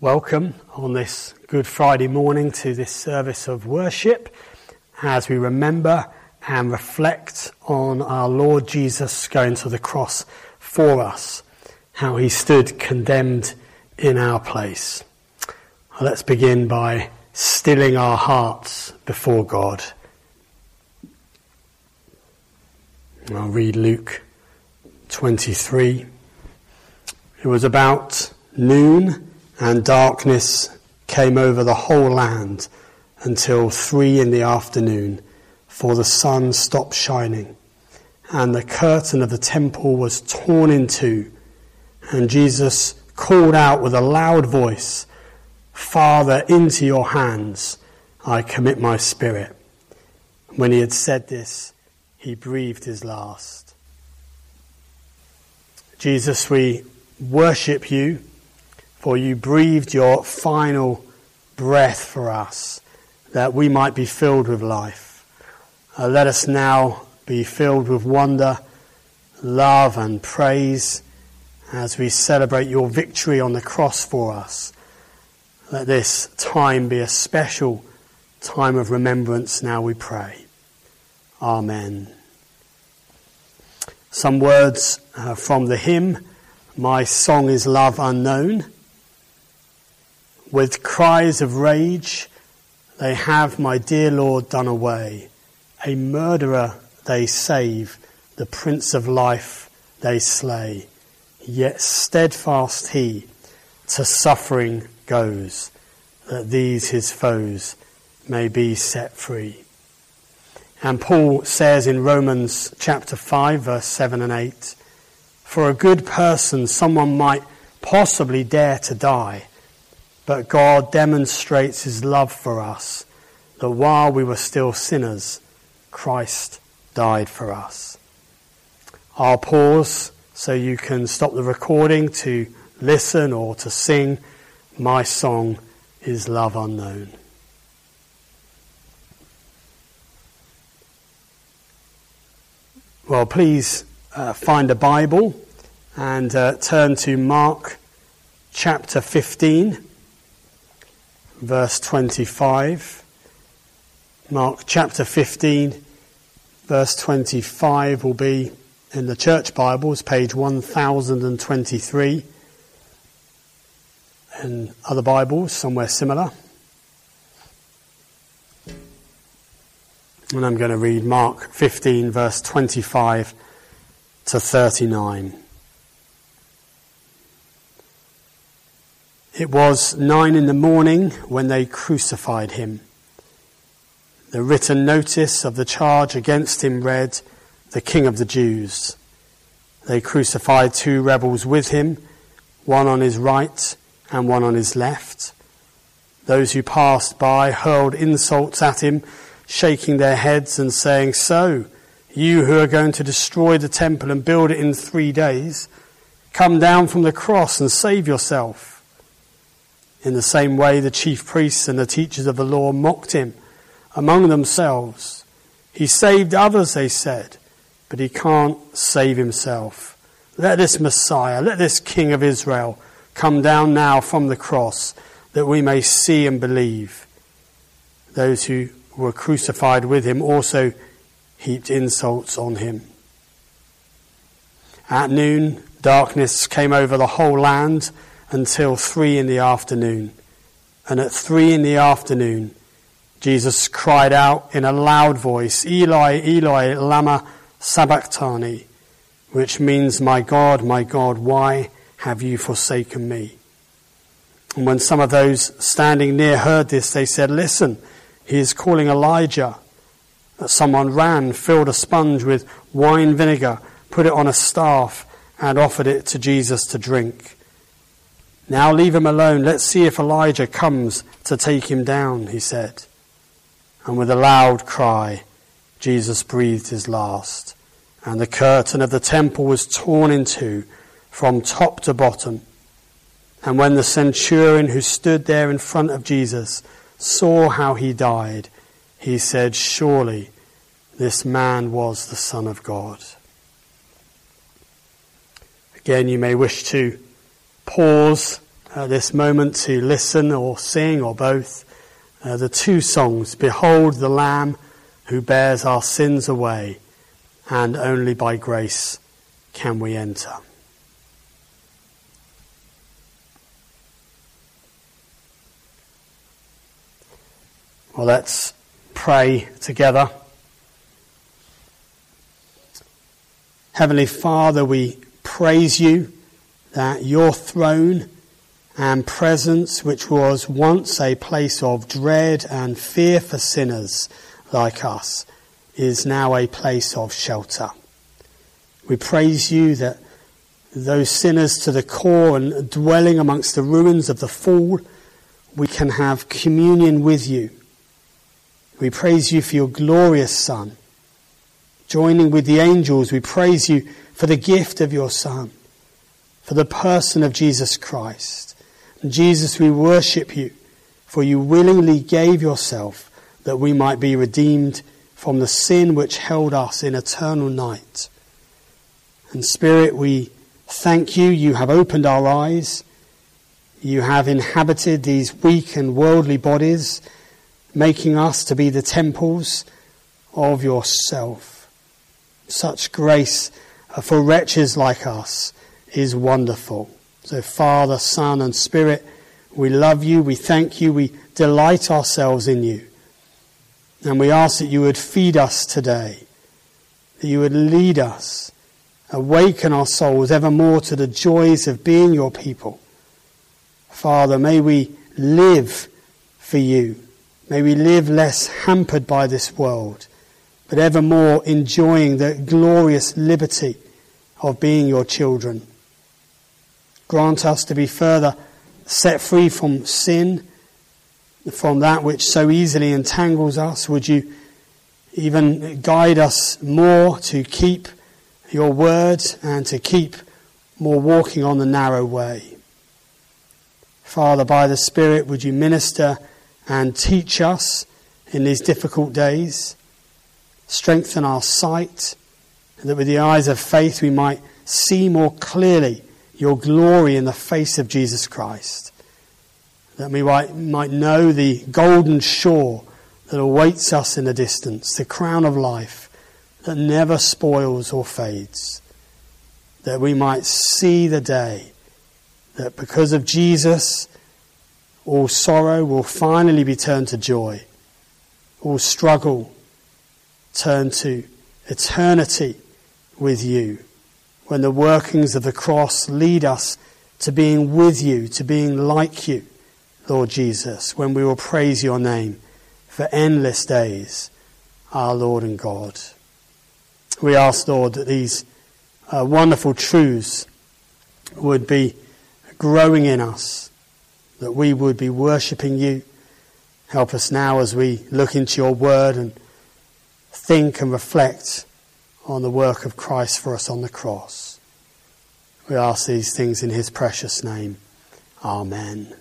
Welcome on this Good Friday morning to this service of worship as we remember and reflect on our Lord Jesus going to the cross for us, how he stood condemned in our place. Let's begin by stilling our hearts before God. I'll read Luke 23. It was about noon, and darkness came over the whole land until 3 p.m, for the sun stopped shining, and the curtain of the temple was torn in two. And Jesus called out with a loud voice, "Father, into your hands I commit my spirit." When he had said this, he breathed his last. Jesus, we worship you, for you breathed your final breath for us, that we might be filled with life. Let us now be filled with wonder, love and praise as we celebrate your victory on the cross for us. Let this time be a special time of remembrance now, we pray. Amen. Some words from the hymn, "My Song is Love Unknown." With cries of rage, they have my dear Lord done away. A murderer they save, the Prince of Life they slay. Yet steadfast he to suffering goes, that these his foes may be set free. And Paul says in Romans chapter 5, verse 7 and 8, "For a good person someone might possibly dare to die, but God demonstrates his love for us, that while we were still sinners, Christ died for us." I'll pause so you can stop the recording to listen or to sing "My Song is Love Unknown." Well, please find a Bible and turn to Mark chapter 15. Verse 25. Mark chapter 15, verse 25 will be in the Church Bibles, page 1023. And other Bibles, somewhere similar. And I'm going to read Mark 15, verse 25 to 39. It was 9 a.m. when they crucified him. The written notice of the charge against him read, "The King of the Jews." They crucified 2 rebels with him, one on his right and one on his left. Those who passed by hurled insults at him, shaking their heads and saying, "So, you who are going to destroy the temple and build it in 3 days, come down from the cross and save yourself." In the same way, the chief priests and the teachers of the law mocked him among themselves. "He saved others," they said, "but he can't save himself. Let this Messiah, let this King of Israel come down now from the cross, that we may see and believe." Those who were crucified with him also heaped insults on him. At noon, darkness came over the whole land until 3 p.m. And at 3 p.m, Jesus cried out in a loud voice, "Eli, Eli, lama sabachthani," which means, my God, why have you forsaken me?" And when some of those standing near heard this, they said, "Listen, he is calling Elijah." Someone ran, filled a sponge with wine vinegar, put it on a staff, and offered it to Jesus to drink. "Now leave him alone. Let's see if Elijah comes to take him down," he said. And with a loud cry, Jesus breathed his last. And the curtain of the temple was torn in two from top to bottom. And when the centurion who stood there in front of Jesus saw how he died, he said, "Surely this man was the Son of God." Again, you may wish to pause this moment to listen or sing or both the two songs, Behold the Lamb who bears our sins away, and only by grace can we enter. Well, let's pray together. Heavenly Father, we praise you that your throne and presence, which was once a place of dread and fear for sinners like us, is now a place of shelter. We praise you that those sinners to the core and dwelling amongst the ruins of the fall, we can have communion with you. We praise you for your glorious Son. Joining with the angels, we praise you for the gift of your Son, for the person of Jesus Christ. And Jesus, we worship you, for you willingly gave yourself that we might be redeemed from the sin which held us in eternal night. And Spirit, we thank you. You have opened our eyes. You have inhabited these weak and worldly bodies, making us to be the temples of yourself. Such grace for wretches like us is wonderful. So Father, Son and Spirit, we love you, we thank you, we delight ourselves in you. And we ask that you would feed us today, that you would lead us, awaken our souls evermore to the joys of being your people. Father, may we live for you. May we live less hampered by this world, but evermore enjoying the glorious liberty of being your children. Grant us to be further set free from sin, from that which so easily entangles us. Would you even guide us more to keep your word and to keep more walking on the narrow way. Father, by the Spirit, would you minister and teach us in these difficult days. Strengthen our sight, that with the eyes of faith we might see more clearly your glory in the face of Jesus Christ. That we might know the golden shore that awaits us in the distance, the crown of life that never spoils or fades. That we might see the day that because of Jesus, all sorrow will finally be turned to joy. All struggle turn to eternity with you. When the workings of the cross lead us to being with you, to being like you, Lord Jesus, when we will praise your name for endless days, our Lord and God. We ask, Lord, that these wonderful truths would be growing in us, that we would be worshipping you. Help us now as we look into your word and think and reflect on the work of Christ for us on the cross. We ask these things in his precious name. Amen.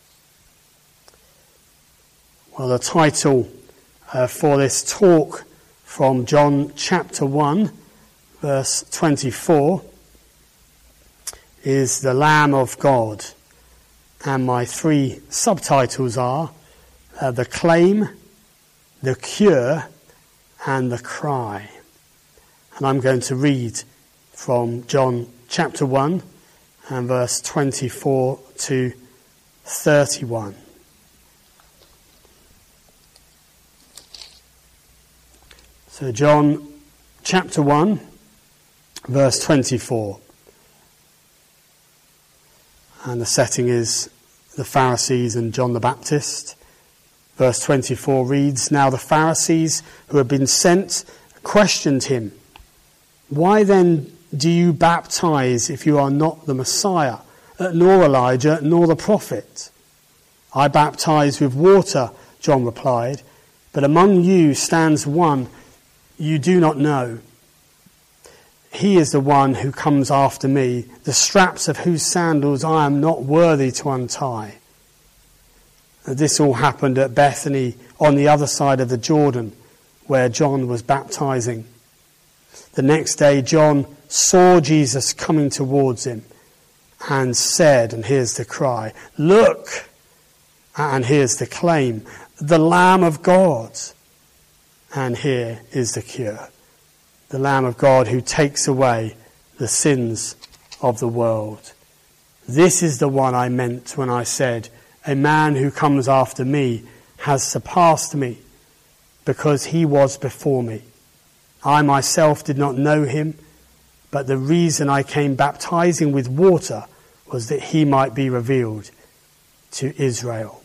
Well, the title for this talk from John chapter 1, verse 24, is The Lamb of God. And my three subtitles are The Claim, The Cure, and The Cry. And I'm going to read from John chapter 1 and verse 24 to 31. So John chapter 1, verse 24. And the setting is the Pharisees and John the Baptist. Verse 24 reads, Now the Pharisees who had been sent questioned him, Why then do you baptize if you are not the Messiah, nor Elijah, nor the prophet? I baptize with water, John replied, but among you stands one you do not know. He is the one who comes after me, the straps of whose sandals I am not worthy to untie. This all happened at Bethany on the other side of the Jordan, where John was baptizing. The next day John saw Jesus coming towards him and said, and here's the cry, look, and here's the claim, the Lamb of God. And here is the cure, the Lamb of God who takes away the sins of the world. This is the one I meant when I said, a man who comes after me has surpassed me, because he was before me. I myself did not know him, but the reason I came baptizing with water was that he might be revealed to Israel.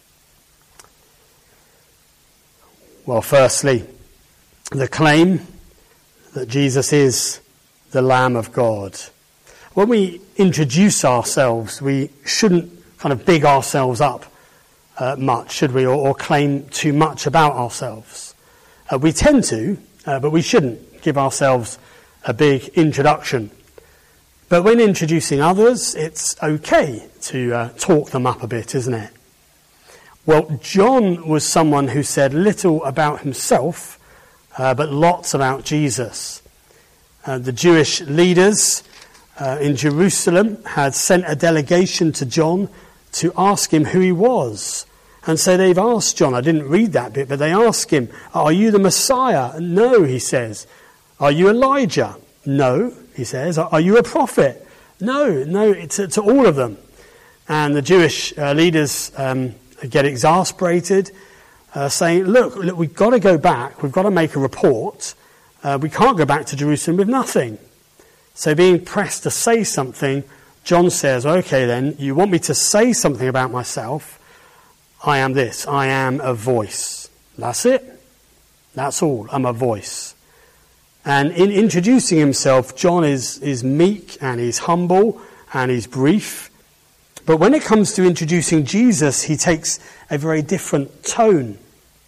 Well, firstly, the claim that Jesus is the Lamb of God. When we introduce ourselves, we shouldn't kind of big ourselves up much, should we, or claim too much about ourselves. We tend to, but we shouldn't give ourselves a big introduction. But when introducing others, it's okay to talk them up a bit, isn't it? Well, John was someone who said little about himself, but lots about Jesus. The Jewish leaders in Jerusalem had sent a delegation to John to ask him who he was. And so they've asked John, I didn't read that bit, but they ask him, are you the Messiah? No, he says. Are you Elijah? No, he says. Are you a prophet? No, to all of them. And the Jewish leaders get exasperated, saying, look, we've got to go back, we've got to make a report. We can't go back to Jerusalem with nothing. So being pressed to say something, John says, okay then, you want me to say something about myself? I am this, I am a voice. That's it. That's all, I'm a voice. And in introducing himself, John is meek and he's humble and he's brief. But when it comes to introducing Jesus, he takes a very different tone.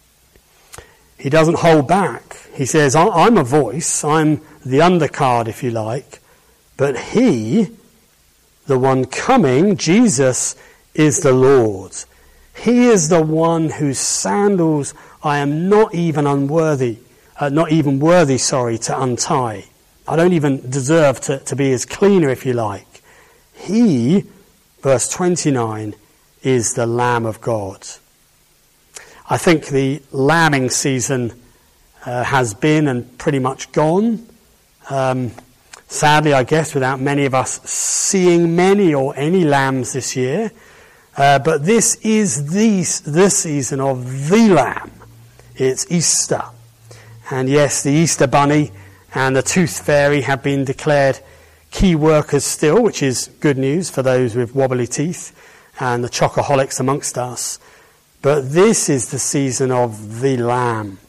He doesn't hold back. He says, I'm a voice, I'm the undercard, if you like, but he, the one coming, Jesus, is the Lord. He is the one whose sandals I am not even worthy to untie. I don't even deserve to be his cleaner, if you like. He, verse 29, is the Lamb of God. I think the lambing season has been and pretty much gone. Sadly, I guess, without many of us seeing many or any lambs this year. But this is the season of the Lamb. It's Easter. And yes, the Easter Bunny and the Tooth Fairy have been declared key workers still, which is good news for those with wobbly teeth and the chocoholics amongst us. But this is the season of the Lamb.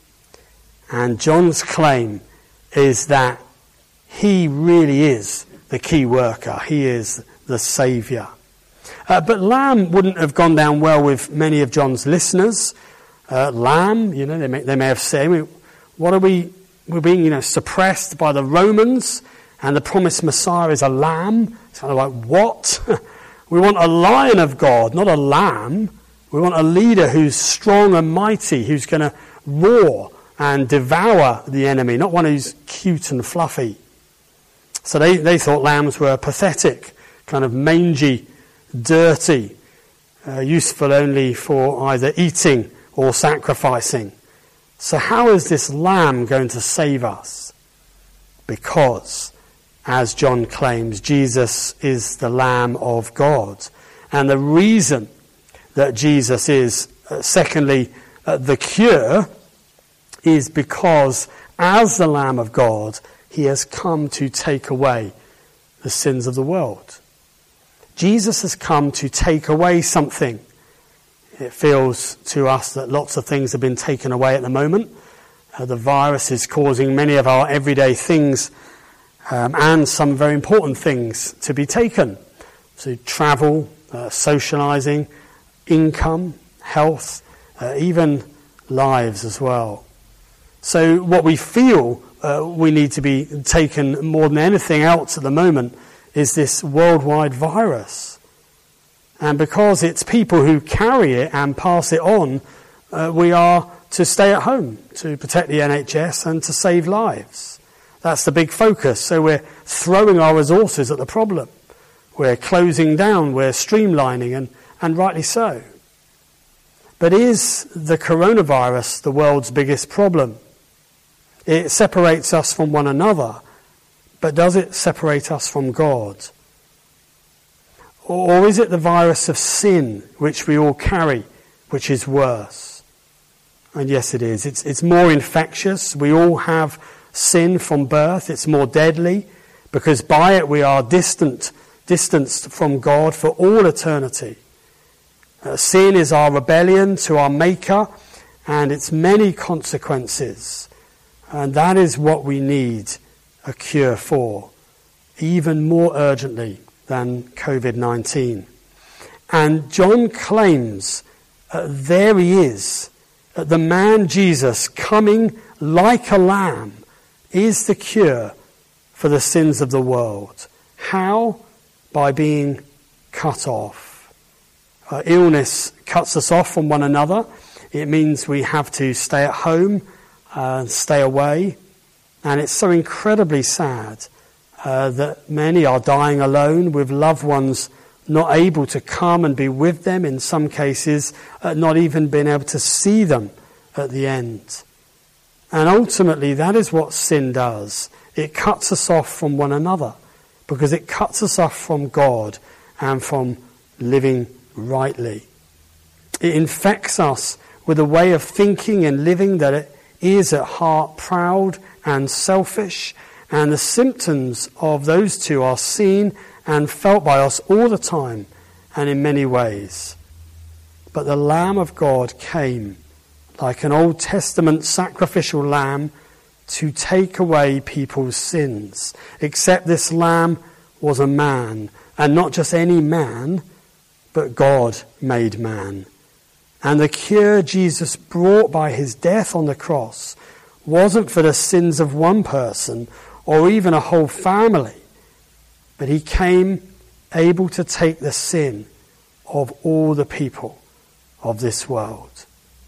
And John's claim is that he really is the key worker. He is the Saviour. But lamb wouldn't have gone down well with many of John's listeners. Lamb, they may have said, what are we're being, suppressed by the Romans, and the promised Messiah is a lamb. It's kind of like, what? We want a lion of God, not a lamb. We want a leader who's strong and mighty, who's going to roar and devour the enemy, not one who's cute and fluffy. So they thought lambs were pathetic, kind of mangy, dirty, useful only for either eating or sacrificing. So how is this lamb going to save us? Because, as John claims, Jesus is the Lamb of God. And the reason that Jesus is, secondly, the cure, is because as the Lamb of God, he has come to take away the sins of the world. Jesus has come to take away something. It feels to us that lots of things have been taken away at the moment. The virus is causing many of our everyday things and some very important things to be taken. So travel, socialising, income, health, even lives as well. So what we feel we need to be taken more than anything else at the moment is this worldwide virus. And because it's people who carry it and pass it on, we are to stay at home, to protect the NHS and to save lives. That's the big focus. So we're throwing our resources at the problem. We're closing down, we're streamlining, and rightly so. But is the coronavirus the world's biggest problem? It separates us from one another, but does it separate us from God? Or is it the virus of sin which we all carry, which is worse? And yes, it is. It's more infectious. We all have sin from birth. It's more deadly because by it we are distanced from God for all eternity. Sin is our rebellion to our Maker and its many consequences. And that is what we need a cure for, even more urgently than COVID-19. And John claims there he is, the man Jesus coming like a lamb is the cure for the sins of the world. How? By being cut off. Illness cuts us off from one another. It means we have to stay at home and stay away. And it's so incredibly sad that many are dying alone with loved ones not able to come and be with them, in some cases not even being able to see them at the end. And ultimately that is what sin does. It cuts us off from one another because it cuts us off from God and from living rightly. It infects us with a way of thinking and living that it is at heart proud and selfish, and the symptoms of those two are seen and felt by us all the time and in many ways. But the Lamb of God came like an Old Testament sacrificial lamb to take away people's sins. Except this lamb was a man, and not just any man, but God made man. And the cure Jesus brought by his death on the cross wasn't for the sins of one person or even a whole family, but he came able to take the sin of all the people of this world.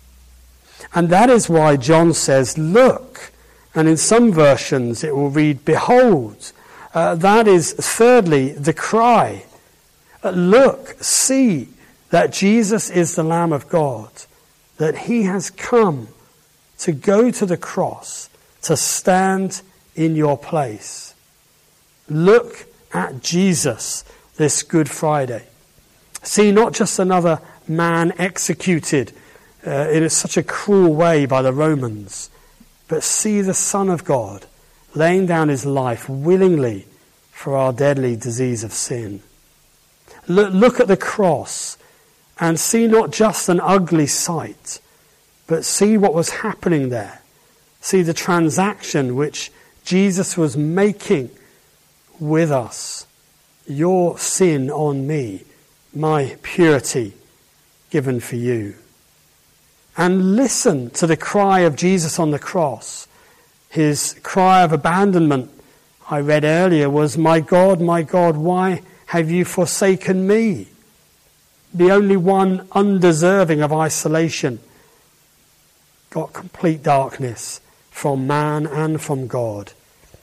And that is why John says, look, and in some versions it will read, behold. That is, thirdly, the cry. Look, see that Jesus is the Lamb of God, that he has come to go to the cross, to stand in your place. Look at Jesus this Good Friday. See not just another man executed in such a cruel way by the Romans, but see the Son of God laying down his life willingly for our deadly disease of sin. Look at the cross and see not just an ugly sight, but see what was happening there. See the transaction which Jesus was making with us. Your sin on me, my purity given for you. And listen to the cry of Jesus on the cross. His cry of abandonment, I read earlier, was, my God, why have you forsaken me? The only one undeserving of isolation got complete darkness from man and from God.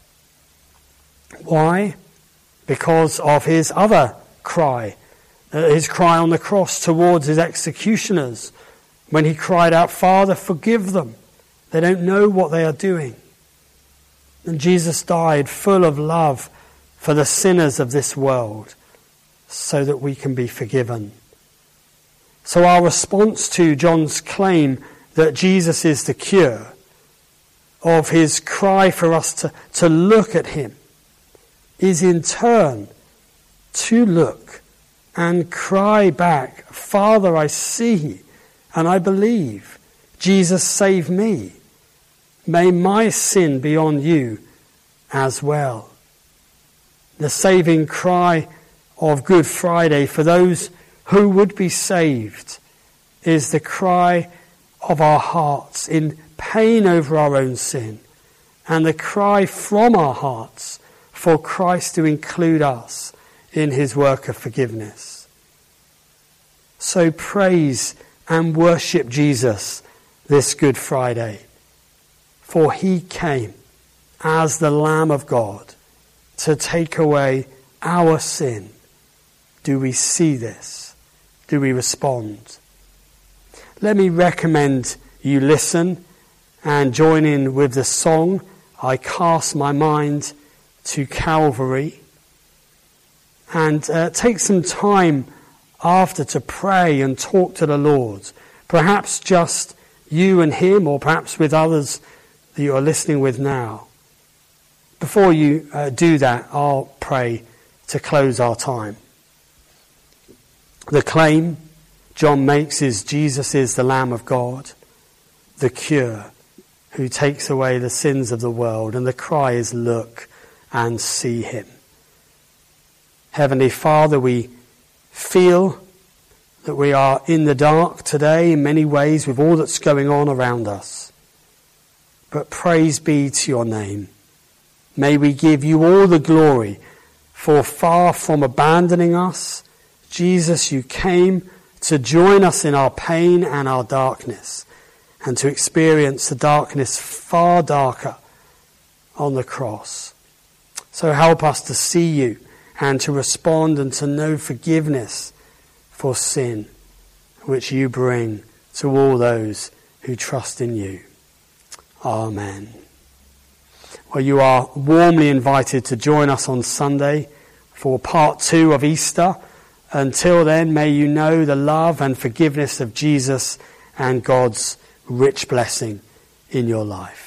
Why? Because of his other cry, his cry on the cross towards his executioners, when he cried out, Father, forgive them. They don't know what they are doing. And Jesus died full of love for the sinners of this world so that we can be forgiven. So our response to John's claim that Jesus is the cure, of his cry for us to look at him, is in turn to look and cry back, Father, I see and I believe. Jesus, save me. May my sin be on you as well. The saving cry of Good Friday for those who would be saved is the cry of our hearts in pain over our own sin, and the cry from our hearts for Christ to include us in his work of forgiveness. So praise and worship Jesus this Good Friday, for he came as the Lamb of God to take away our sin Do we see this? Do we respond? Let me recommend you listen and join in with the song, I Cast My Mind to Calvary. And take some time after to pray and talk to the Lord. Perhaps just you and him, or perhaps with others that you are listening with now. Before you do that, I'll pray to close our time. The claim John makes is Jesus is the Lamb of God, the cure, who takes away the sins of the world. And the cry is, look and see him. Heavenly Father, we feel that we are in the dark today in many ways with all that's going on around us. But praise be to your name. May we give you all the glory, for far from abandoning us, Jesus, you came to join us in our pain and our darkness, and to experience the darkness far darker on the cross. So help us to see you and to respond and to know forgiveness for sin, which you bring to all those who trust in you. Amen. Well, you are warmly invited to join us on Sunday for part 2 of Easter. Until then, may you know the love and forgiveness of Jesus and God's rich blessing in your life.